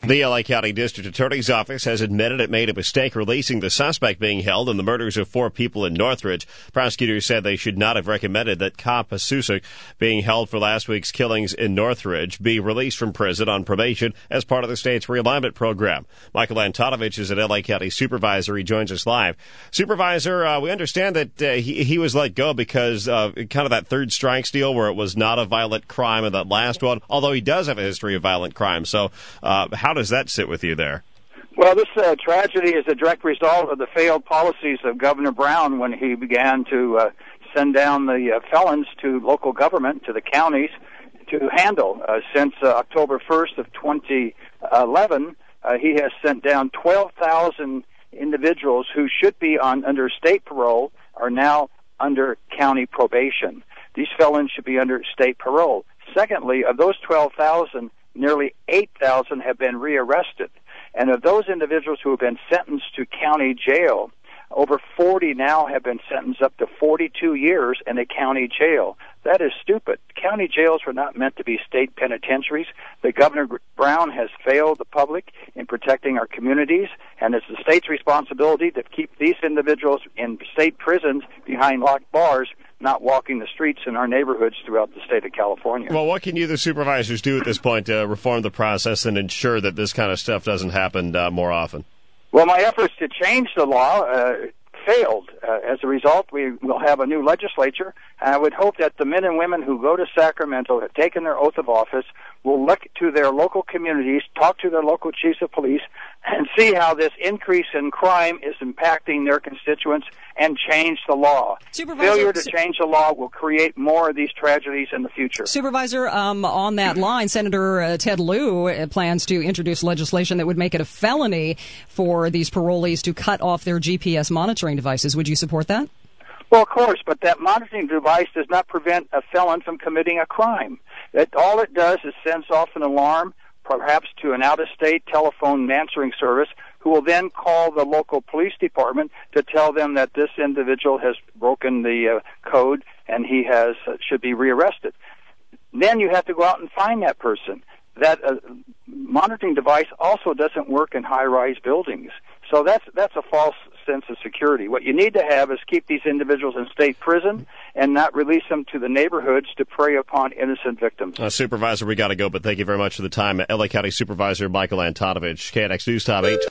The L.A. County District Attorney's Office has admitted it made a mistake releasing the suspect being held in the murders of 4 people in Northridge. Prosecutors said they should not have recommended that Ka Pasusuk, being held for last week's killings in Northridge, be released from prison on probation as part of the state's realignment program. Michael Antonovich is an L.A. County supervisor. He joins us live. Supervisor, we understand that he was let go because of kind of that third strikes deal where it was not a violent crime in that last one, although he does have a history of violent crime. So how does that sit with you there? Well, this tragedy is a direct result of the failed policies of Governor Brown when he began to send down the felons to local government, to the counties, to handle. Since October 1st of 2011, he has sent down 12,000 individuals who should be under state parole are now under county probation. These felons should be under state parole. Secondly, of those 12,000, nearly 8,000 have been rearrested. And of those individuals who have been sentenced to county jail, over 40 now have been sentenced up to 42 years in a county jail. That is stupid. County jails were not meant to be state penitentiaries. The Governor Brown has failed the public in protecting our communities, and it's the state's responsibility to keep these individuals in state prisons behind locked bars, not walking the streets in our neighborhoods throughout the state of California. Well, what can you, the supervisors, do at this point to reform the process and ensure that this kind of stuff doesn't happen more often? Well, my efforts to change the law failed. As a result, we will have a new legislature, and I would hope that the men and women who go to Sacramento, have taken their oath of office, will look to their local communities, talk to their local chiefs of police, and see how this increase in crime is impacting their constituents and change the law. Failure to change the law will create more of these tragedies in the future. Supervisor, on that line, Senator Ted Lieu plans to introduce legislation that would make it a felony for these parolees to cut off their GPS monitoring devices. Would you support that? Well, of course, but that monitoring device does not prevent a felon from committing a crime. All it does is sends off an alarm, perhaps to an out-of-state telephone answering service, who will then call the local police department to tell them that this individual has broken the code and he should be rearrested. Then you have to go out and find that person. That monitoring device also doesn't work in high-rise buildings. So that's a false sense of security. What you need to have is keep these individuals in state prison and not release them to the neighborhoods to prey upon innocent victims. Supervisor, we got to go, but thank you very much for the time. L.A. County Supervisor Michael Antonovich, KNX News Time 8.